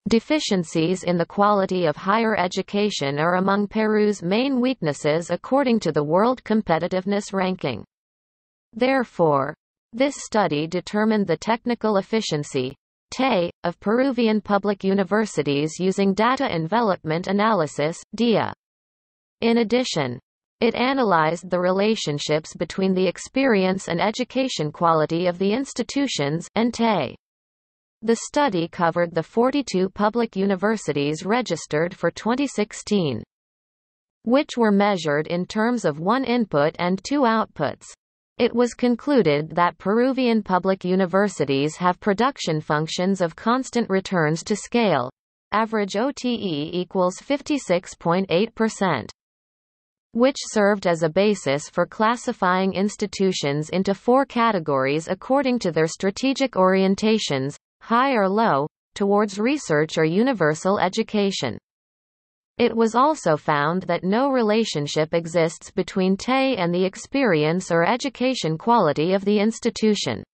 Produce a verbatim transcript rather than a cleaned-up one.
Deficiencies in the quality of higher education are among Peru's main weaknesses according to the World Competitiveness Ranking. Therefore, this study determined the technical efficiency T E, of Peruvian public universities using data envelopment analysis D E A. In addition, it analyzed the relationships between the experience and education quality of the institutions and T E. The study covered the forty-two public universities registered for twenty sixteen, which were measured in terms of one input and two outputs. It was concluded that Peruvian public universities have production functions of constant returns to scale. Average O T E equals fifty-six point eight percent. Which served as a basis for classifying institutions into four categories according to their strategic orientations, high or low, towards research or universal education. It was also found that no relationship exists between T E and the experience or education quality of the institution.